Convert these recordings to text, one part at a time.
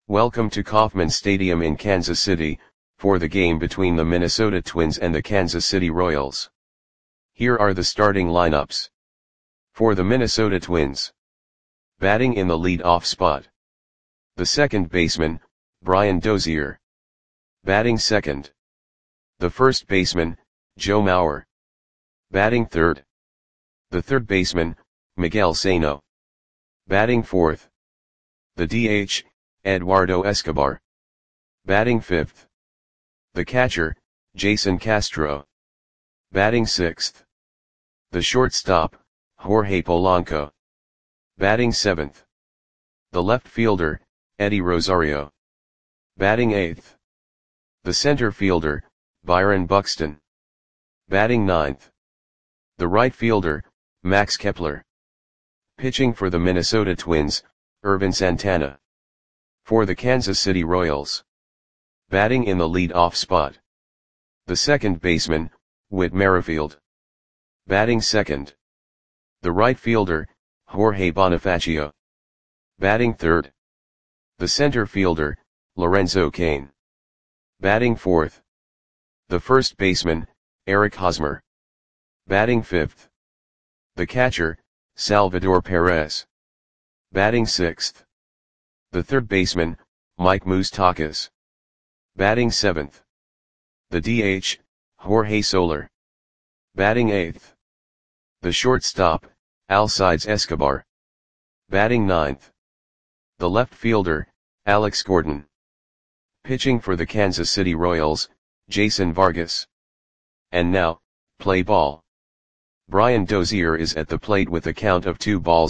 Welcome to Kauffman Stadium in Kansas City, for the game between the Minnesota Twins and the Kansas City Royals. Here are the starting lineups. For the Minnesota Twins. Batting in the lead-off spot. The second baseman, Brian Dozier. Batting second. The first baseman, Joe Mauer. Batting third. The third baseman, Miguel Sano. Batting fourth. The DH, Eduardo Escobar. Batting fifth. The catcher, Jason Castro. Batting sixth. The shortstop, Jorge Polanco. Batting seventh. The left fielder, Eddie Rosario. Batting eighth. The center fielder, Byron Buxton. Batting ninth. The right fielder, Max Kepler. Pitching for the Minnesota Twins, Ervin Santana. For the Kansas City Royals. Batting in the lead-off spot. The second baseman, Whit Merrifield. Batting second. The right fielder, Jorge Bonifacio. Batting third. The center fielder, Lorenzo Cain. Batting fourth. The first baseman, Eric Hosmer. Batting fifth. The catcher, Salvador Perez. Batting sixth. The third baseman, Mike Moustakas. Batting seventh. The DH, Jorge Soler. Batting eighth. The shortstop, Alcides Escobar. Batting ninth. The left fielder, Alex Gordon. Pitching for the Kansas City Royals, Jason Vargas. And now, play ball. Brian Dozier is at the plate with a count of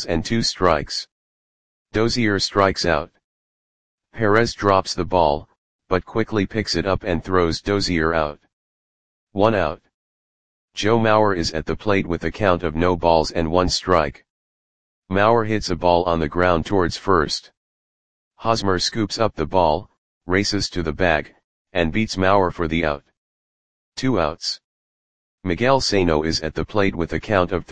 2-2. Dozier strikes out. Perez drops the ball, but quickly picks it up and throws Dozier out. 1 out. Joe Mauer is at the plate with a count of 0-1. Mauer hits a ball on the ground towards first. Hosmer scoops up the ball, races to the bag, and beats Mauer for the out. 2 outs. Miguel Sano is at the plate with a count of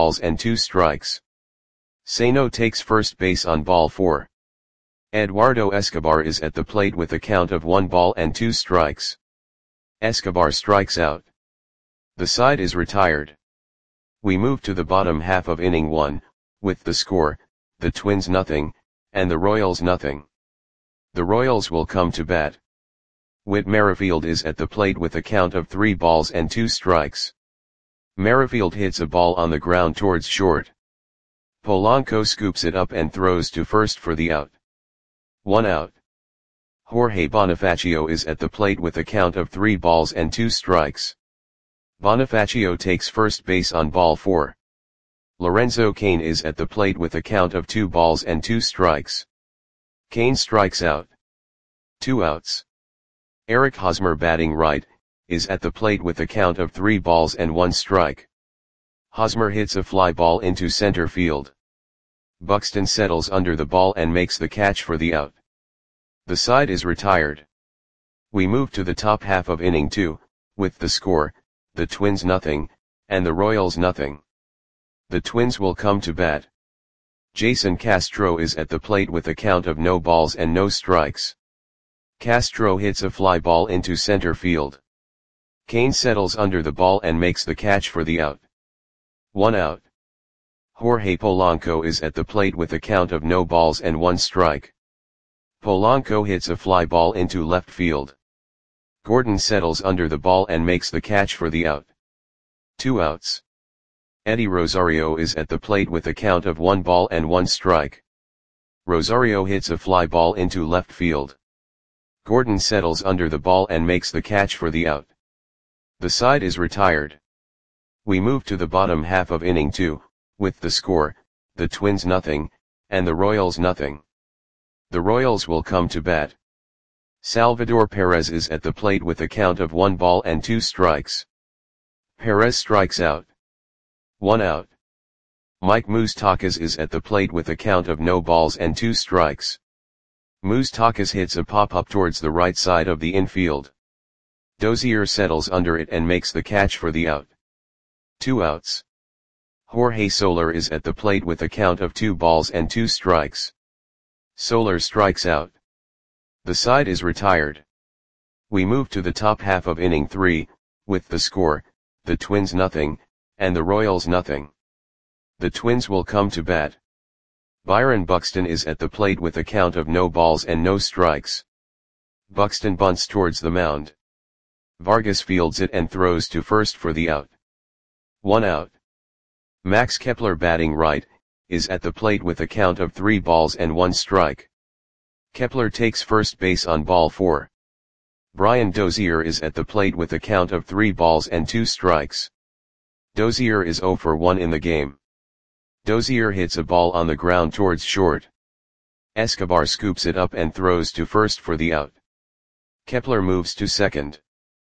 3-2. Sano takes first base on ball 4. Eduardo Escobar is at the plate with a count of 1-2. Escobar strikes out. The side is retired. We move to the bottom half of inning 1, with the score, the Twins 0, and the Royals 0. The Royals will come to bat. Whit Merrifield is at the plate with a count of 3-2. Merrifield hits a ball on the ground towards short. Polanco scoops it up and throws to first for the out. 1 out. Jorge Bonifacio is at the plate with a count of 3-2. Bonifacio takes first base on ball 4. Lorenzo Cain is at the plate with a count of 2-2. Cain strikes out. 2 outs. Eric Hosmer, batting right, is at the plate with a count of 3-1. Hosmer hits a fly ball into center field. Buxton settles under the ball and makes the catch for the out. The side is retired. We move to the top half of inning 2, with the score, the Twins 0, and the Royals 0. The Twins will come to bat. Jason Castro is at the plate with a count of 0-0. Castro hits a fly ball into center field. Cain settles under the ball and makes the catch for the out. 1 out. Jorge Polanco is at the plate with a count of 0-1. Polanco hits a fly ball into left field. Gordon settles under the ball and makes the catch for the out. 2 outs. Eddie Rosario is at the plate with a count of 1-1. Rosario hits a fly ball into left field. Gordon settles under the ball and makes the catch for the out. The side is retired. We move to the bottom half of inning 2, with the score, the Twins 0, and the Royals 0. The Royals will come to bat. Salvador Perez is at the plate with a count of 1-2. Perez strikes out. 1 out. Mike Moustakas is at the plate with a count of 0-2. Moustakas hits a pop-up towards the right side of the infield. Dozier settles under it and makes the catch for the out. 2 outs. Jorge Soler is at the plate with a count of 2-2. Soler strikes out. The side is retired. We move to the top half of inning 3, with the score, the Twins nothing, and the Royals nothing. The Twins will come to bat. Byron Buxton is at the plate with a count of no balls and no strikes. Buxton bunts towards the mound. Vargas fields it and throws to first for the out. 1 out. Max Kepler, batting right, is at the plate with a count of 3 balls and 1 strike. Kepler takes first base on ball 4. Brian Dozier is at the plate with a count of 3 balls and 2 strikes. Dozier is 0 for 1 in the game. Dozier hits a ball on the ground towards short. Escobar scoops it up and throws to first for the out. Kepler moves to second.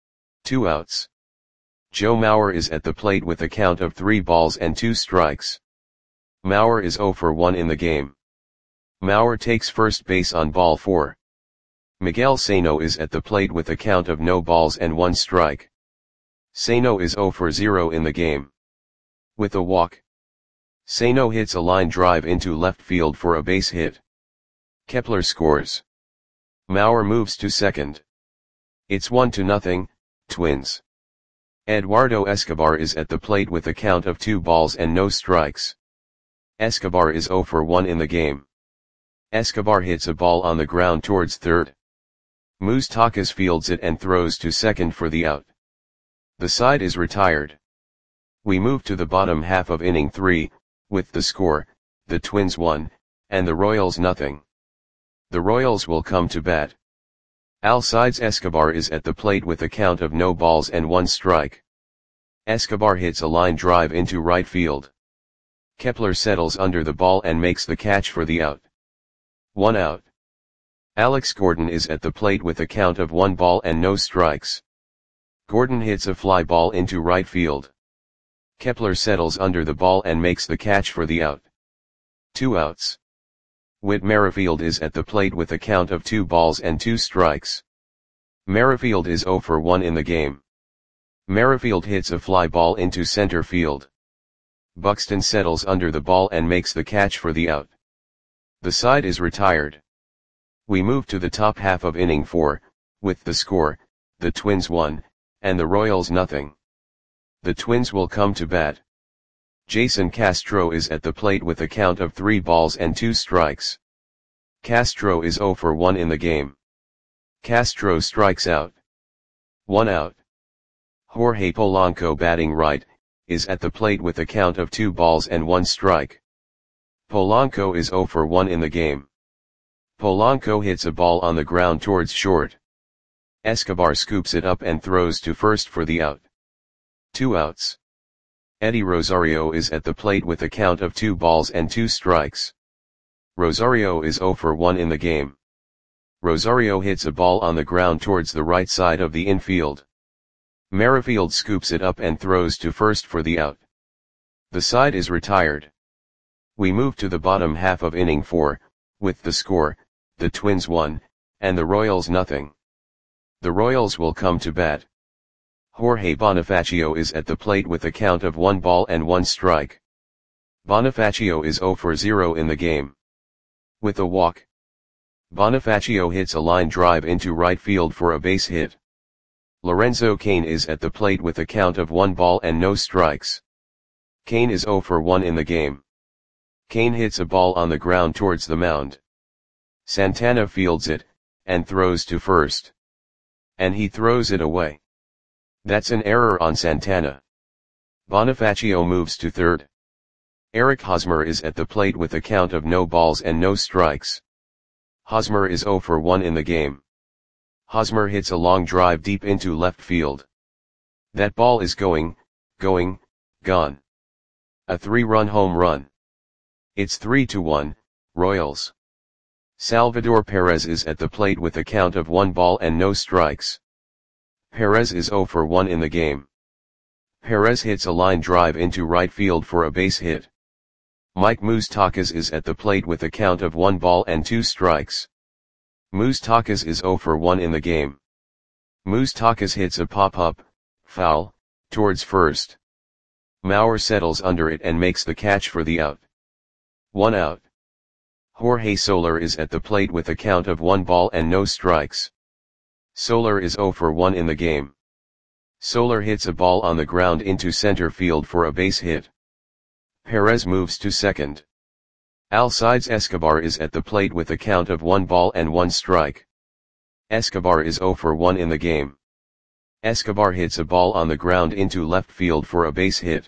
2 outs. Joe Mauer is at the plate with a count of 3 balls and 2 strikes. Mauer is 0 for 1 in the game. Mauer takes first base on ball 4. Miguel Sano is at the plate with a count of no balls and 1 strike. Sano is 0 for 0 in the game. With a walk, Sano hits a line drive into left field for a base hit. Kepler scores. Mauer moves to second. It's 1-0, Twins. Eduardo Escobar is at the plate with a count of 2 balls and no strikes. Escobar is 0 for 1 in the game. Escobar hits a ball on the ground towards third. Moustakas fields it and throws to second for the out. The side is retired. We move to the bottom half of inning 3, with the score, the Twins 1, and the Royals nothing. The Royals will come to bat. Alcides Escobar is at the plate with a count of no balls and 1 strike. Escobar hits a line drive into right field. Kepler settles under the ball and makes the catch for the out. 1 out. Alex Gordon is at the plate with a count of 1 ball and no strikes. Gordon hits a fly ball into right field. Kepler settles under the ball and makes the catch for the out. 2 outs. Whit Merrifield is at the plate with a count of 2 balls and 2 strikes. Merrifield is 0 for 1 in the game. Merrifield hits a fly ball into center field. Buxton settles under the ball and makes the catch for the out. The side is retired. We move to the top half of inning 4, with the score, the Twins 1, and the Royals nothing. The Twins will come to bat. Jason Castro is at the plate with a count of 3 balls and 2 strikes. Castro is 0 for 1 in the game. Castro strikes out. 1 out. Jorge Polanco, batting right, is at the plate with a count of 2 balls and 1 strike. Polanco is 0 for 1 in the game. Polanco hits a ball on the ground towards short. Escobar scoops it up and throws to first for the out. 2 outs. Eddie Rosario is at the plate with a count of 2 balls and 2 strikes. Rosario is 0 for 1 in the game. Rosario hits a ball on the ground towards the right side of the infield. Merrifield scoops it up and throws to first for the out. The side is retired. We move to the bottom half of inning 4, with the score, the Twins 1, and the Royals nothing. The Royals will come to bat. Jorge Bonifacio is at the plate with a count of 1 ball and 1 strike. Bonifacio is 0 for 0 in the game. With a walk, Bonifacio hits a line drive into right field for a base hit. Lorenzo Cain is at the plate with a count of 1 ball and no strikes. Cain is 0 for 1 in the game. Cain hits a ball on the ground towards the mound. Santana fields it, and throws to first. And he throws it away. That's an error on Santana. Bonifacio moves to third. Eric Hosmer is at the plate with a count of no balls and no strikes. Hosmer is 0 for 1 in the game. Hosmer hits a long drive deep into left field. That ball is gone. A 3-run home run. It's 3-1, Royals. Salvador Perez is at the plate with a count of 1 ball and no strikes. Perez is 0 for 1 in the game. Perez hits a line drive into right field for a base hit. Mike Moustakas is at the plate with a count of 1 ball and 2 strikes. Moustakas is 0 for 1 in the game. Moustakas hits a pop-up, foul, towards first. Mauer settles under it and makes the catch for the out. 1 out. Jorge Soler is at the plate with a count of 1 ball and no strikes. Soler is 0 for 1 in the game. Soler hits a ball on the ground into center field for a base hit. Perez moves to second. Alcides Escobar is at the plate with a count of 1 ball and 1 strike. Escobar is 0 for 1 in the game. Escobar hits a ball on the ground into left field for a base hit.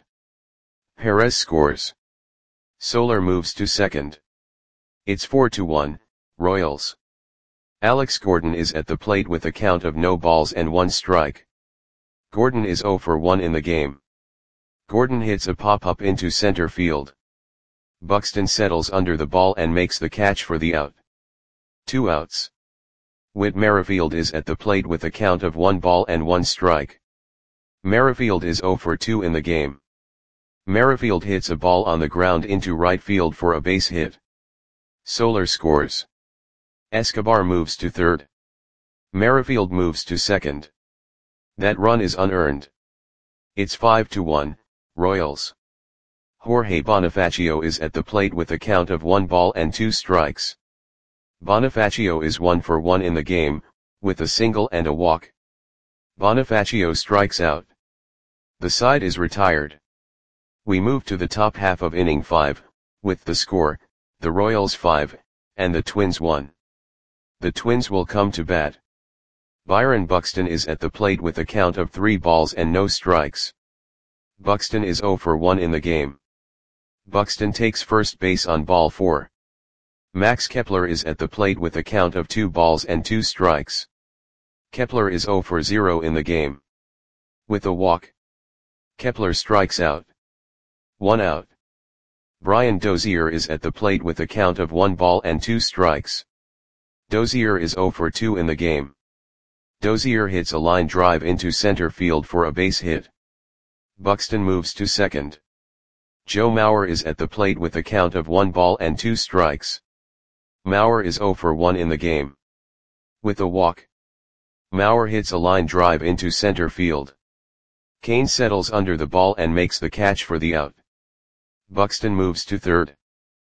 Perez scores. Soler moves to second. It's 4-1, Royals. Alex Gordon is at the plate with a count of no balls and 1 strike. Gordon is 0 for 1 in the game. Gordon hits a pop-up into center field. Buxton settles under the ball and makes the catch for the out. 2 outs. Whit Merrifield is at the plate with a count of 1 ball and 1 strike. Merrifield is 0 for 2 in the game. Merrifield hits a ball on the ground into right field for a base hit. Soler scores. Escobar moves to third. Merrifield moves to second. That run is unearned. It's 5-1, Royals. Jorge Bonifacio is at the plate with a count of 1 ball and 2 strikes. Bonifacio is 1 for 1 in the game, with a single and a walk. Bonifacio strikes out. The side is retired. We move to the top half of inning 5, with the score, the Royals 5, and the Twins 1. The Twins will come to bat. Byron Buxton is at the plate with a count of 3 balls and no strikes. Buxton is 0 for 1 in the game. Buxton takes first base on ball 4. Max Kepler is at the plate with a count of 2 balls and 2 strikes. Kepler is 0 for 0 in the game. With a walk, Kepler strikes out. 1 out. Brian Dozier is at the plate with a count of 1 ball and 2 strikes. Dozier is 0 for 2 in the game. Dozier hits a line drive into center field for a base hit. Buxton moves to second. Joe Mauer is at the plate with a count of 1 ball and 2 strikes. Mauer is 0 for 1 in the game. With a walk, Mauer hits a line drive into center field. Kane settles under the ball and makes the catch for the out. Buxton moves to third.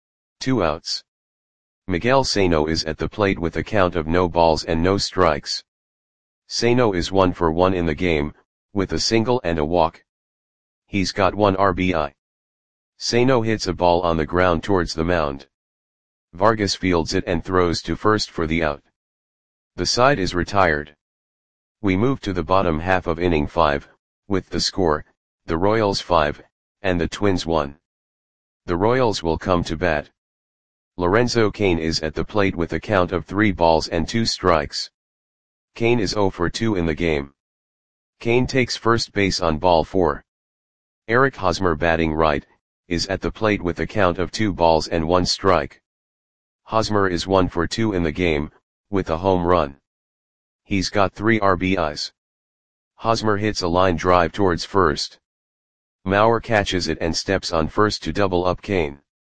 2 outs. Miguel Sano is at the plate with a count of no balls and no strikes. Sano is 1 for 1 in the game, with a single and a walk. He's got 1 RBI. Sano hits a ball on the ground towards the mound. Vargas fields it and throws to first for the out. The side is retired. We move to the bottom half of inning 5, with the score, the Royals 5, and the Twins 1. The Royals will come to bat. Lorenzo Cain is at the plate with a count of 3 balls and 2 strikes. Cain is 0 for 2 in the game. Cain takes first base on ball 4. Eric Hosmer, batting right, is at the plate with a count of 2 balls and 1 strike. Hosmer is 1 for 2 in the game, with a home run. He's got 3 RBIs. Hosmer hits a line drive towards first. Mauer catches it and steps on first to double up Cain.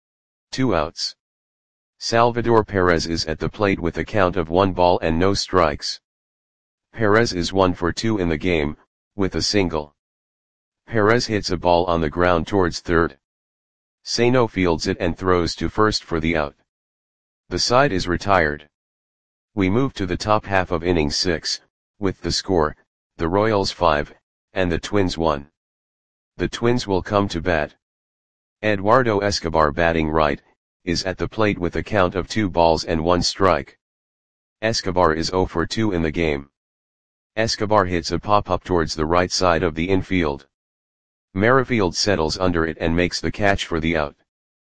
2 outs. Salvador Perez is at the plate with a count of 1 ball and no strikes. Perez is 1 for 2 in the game, with a single. Perez hits a ball on the ground towards third. Sano fields it and throws to first for the out. The side is retired. We move to the top half of inning 6, with the score, the Royals 5, and the Twins 1. The Twins will come to bat. Eduardo Escobar, batting right, is at the plate with a count of 2 balls and 1 strike. Escobar is 0 for 2 in the game. Escobar hits a pop-up towards the right side of the infield. Merrifield settles under it and makes the catch for the out.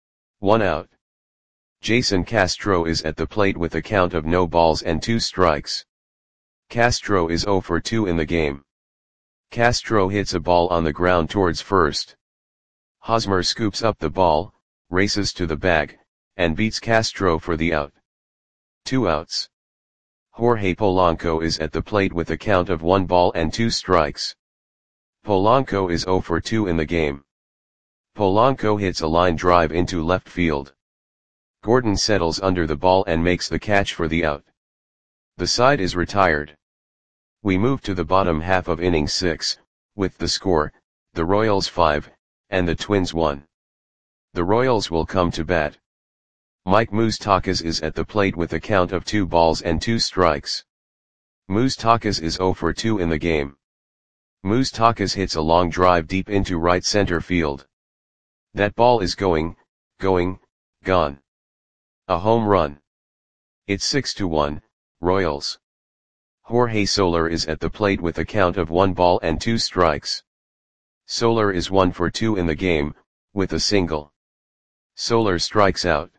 1 out. Jason Castro is at the plate with a count of no balls and 2 strikes. Castro is 0 for 2 in the game. Castro hits a ball on the ground towards first. Hosmer scoops up the ball, races to the bag, and beats Castro for the out. 2 outs. Jorge Polanco is at the plate with a count of 1 ball and 2 strikes. Polanco is 0 for 2 in the game. Polanco hits a line drive into left field. Gordon settles under the ball and makes the catch for the out. The side is retired. We move to the bottom half of inning 6, with the score, the Royals 5, and the Twins 1. The Royals will come to bat. Mike Moustakas is at the plate with a count of 2 balls and 2 strikes. Moustakas is 0 for 2 in the game. Moustakas hits a long drive deep into right center field. That ball is gone. A home run. It's 6-1, Royals. Jorge Soler is at the plate with a count of 1 ball and 2 strikes. Soler is 1 for 2 in the game, with a single. Soler strikes out.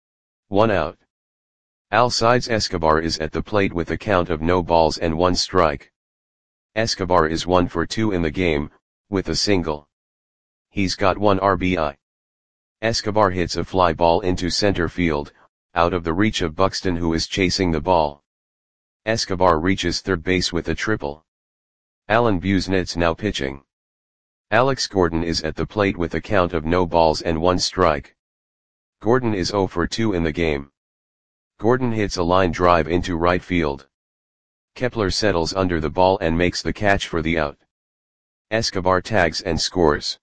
1 out. Alcides Escobar is at the plate with a count of no balls and 1 strike. Escobar is 1 for 2 in the game, with a single. He's got 1 RBI. Escobar hits a fly ball into center field, out of the reach of Buxton, who is chasing the ball. Escobar reaches third base with a triple. Alan Busnets now pitching. Alex Gordon is at the plate with a count of no balls and 1 strike. Gordon is 0 for 2 in the game. Gordon hits a line drive into right field. Kepler settles under the ball and makes the catch for the out. Escobar tags and scores.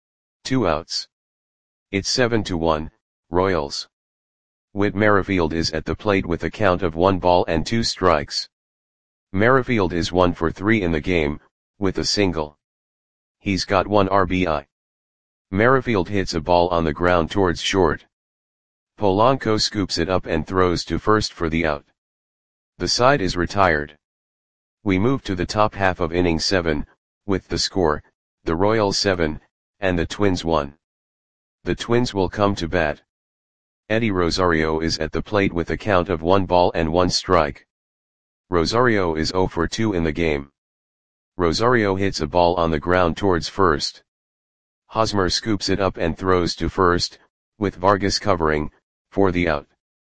2 outs. It's 7-1, Royals. Whit Merrifield is at the plate with a count of 1 ball and 2 strikes. Merrifield is 1 for 3 in the game, with a single. He's got 1 RBI. Merrifield hits a ball on the ground towards short. Polanco scoops it up and throws to first for the out. The side is retired. We move to the top half of inning 7, with the score, the Royals 7, and the Twins 1. The Twins will come to bat. Eddie Rosario is at the plate with a count of 1 ball and 1 strike. Rosario is 0 for 2 in the game. Rosario hits a ball on the ground towards first. Hosmer scoops it up and throws to first, with Vargas covering, for the out.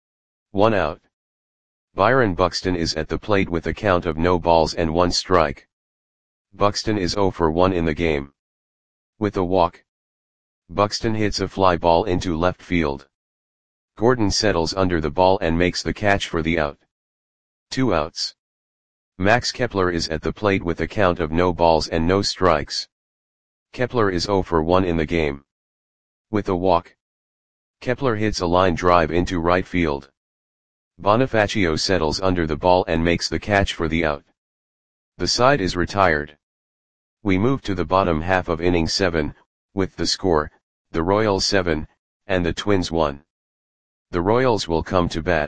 1 out. Byron Buxton is at the plate with a count of no balls and 1 strike. Buxton is 0 for 1 in the game. With a walk. Buxton hits a fly ball into left field. Gordon settles under the ball and makes the catch for the out. 2 outs. Max Kepler is at the plate with a count of no balls and no strikes. Kepler is 0 for 1 in the game. With a walk. Kepler hits a line drive into right field. Bonifacio settles under the ball and makes the catch for the out. The side is retired. We move to the bottom half of inning 7, with the score, the Royals 7, and the Twins 1. The Royals will come to bat.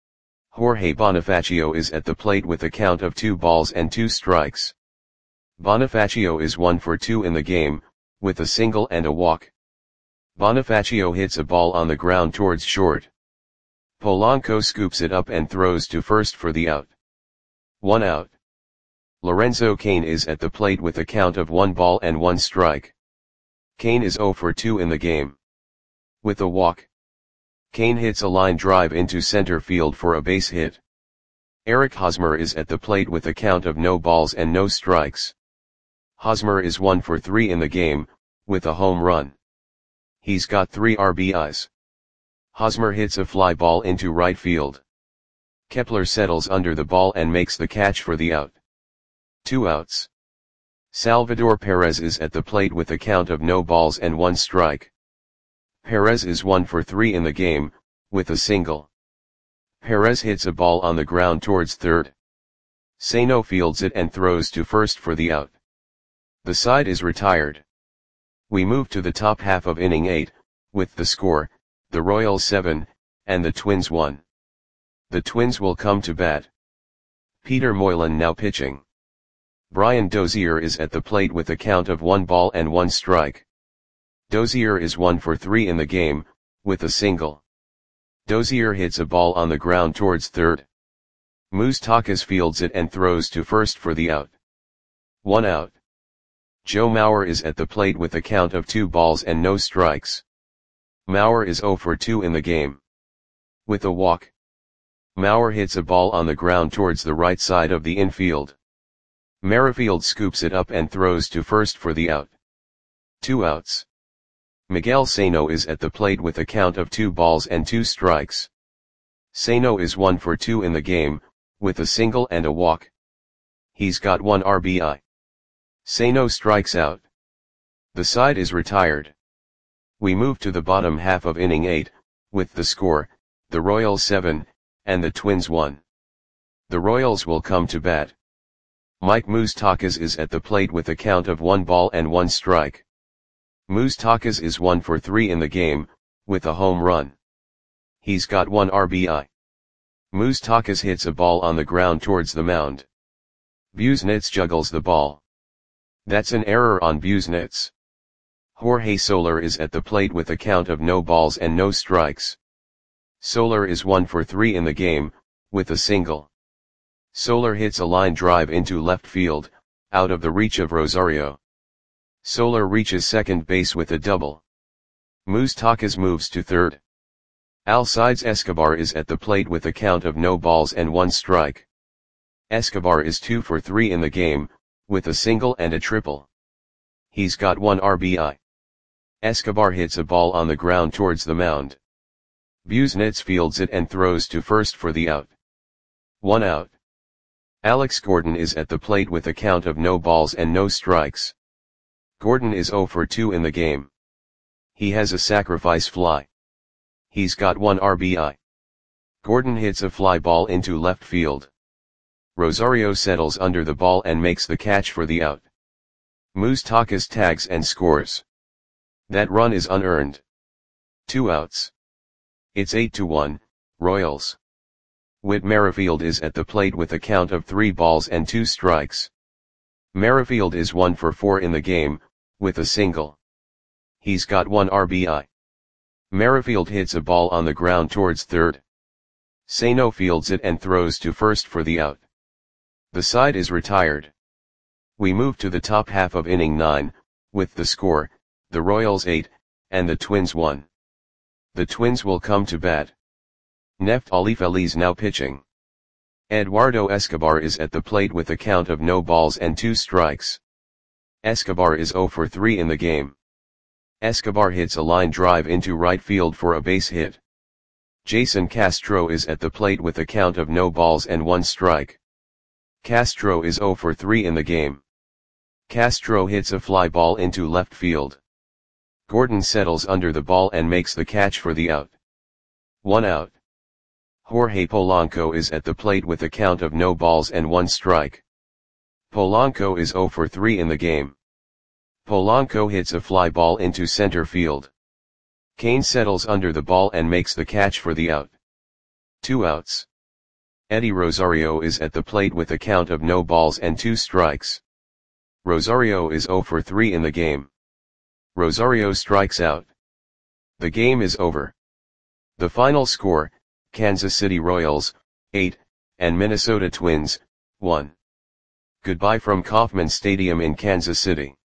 Jorge Bonifacio is at the plate with a count of 2 balls and 2 strikes. Bonifacio is 1 for 2 in the game, with a single and a walk. Bonifacio hits a ball on the ground towards short. Polanco scoops it up and throws to first for the out. 1 out. Lorenzo Cain is at the plate with a count of 1 ball and 1 strike. Cain is 0 for 2 in the game. With a walk. Cain hits a line drive into center field for a base hit. Eric Hosmer is at the plate with a count of no balls and no strikes. Hosmer is 1 for 3 in the game, with a home run. He's got 3 RBIs. Hosmer hits a fly ball into right field. Kepler settles under the ball and makes the catch for the out. 2 outs. Salvador Perez is at the plate with a count of no balls and 1 strike. Perez is 1 for 3 in the game, with a single. Perez hits a ball on the ground towards third. Sano fields it and throws to first for the out. The side is retired. We move to the top half of inning 8, with the score, the Royals 7, and the Twins 1. The Twins will come to bat. Peter Moylan now pitching. Brian Dozier is at the plate with a count of 1 ball and 1 strike. Dozier is 1 for 3 in the game, with a single. Dozier hits a ball on the ground towards third. Moustakas fields it and throws to first for the out. 1 out. Joe Mauer is at the plate with a count of 2 balls and no strikes. Mauer is 0 for 2 in the game. With a walk. Mauer hits a ball on the ground towards the right side of the infield. Merrifield scoops it up and throws to first for the out. 2 outs. Miguel Sano is at the plate with a count of 2 balls and 2 strikes. Sano is 1 for 2 in the game, with a single and a walk. He's got 1 RBI. Sano strikes out. The side is retired. We move to the bottom half of inning 8, with the score, the Royals 7, and the Twins 1. The Royals will come to bat. Mike Moustakas is at the plate with a count of 1 ball and 1 strike. Moustakas is 1 for 3 in the game, with a home run. He's got 1 RBI. Moustakas hits a ball on the ground towards the mound. Buznitz juggles the ball. That's an error on Buznitz. Jorge Soler is at the plate with a count of no balls and no strikes. Soler is 1 for 3 in the game, with a single. Soler hits a line drive into left field, out of the reach of Rosario. Soler reaches second base with a double. Moustakas moves to third. Alcides Escobar is at the plate with a count of no balls and 1 strike. Escobar is 2 for 3 in the game, with a single and a triple. He's got 1 RBI. Escobar hits a ball on the ground towards the mound. Buznitz fields it and throws to first for the out. 1 out. Alex Gordon is at the plate with a count of no balls and no strikes. Gordon is 0 for 2 in the game. He has a sacrifice fly. He's got 1 RBI. Gordon hits a fly ball into left field. Rosario settles under the ball and makes the catch for the out. Moustakas tags and scores. That run is unearned. 2 outs. It's 8-1, Royals. Whit Merrifield is at the plate with a count of 3 balls and 2 strikes. Merrifield is 1 for 4 in the game, with a single. He's got 1 RBI. Merrifield hits a ball on the ground towards third. Sano fields it and throws to first for the out. The side is retired. We move to the top half of inning 9, with the score, the Royals 8, and the Twins 1. The Twins will come to bat. Neftali Feliz now pitching. Eduardo Escobar is at the plate with a count of no balls and 2 strikes. Escobar is 0 for 3 in the game. Escobar hits a line drive into right field for a base hit. Jason Castro is at the plate with a count of no balls and 1 strike. Castro is 0 for 3 in the game. Castro hits a fly ball into left field. Gordon settles under the ball and makes the catch for the out. 1 out. Jorge Polanco is at the plate with a count of no balls and 1 strike. Polanco is 0 for 3 in the game. Polanco hits a fly ball into center field. Kane settles under the ball and makes the catch for the out. 2 outs. Eddie Rosario is at the plate with a count of no balls and 2 strikes. Rosario is 0 for 3 in the game. Rosario strikes out. The game is over. The final score, Kansas City Royals, 8, and Minnesota Twins, 1. Goodbye from Kauffman Stadium in Kansas City.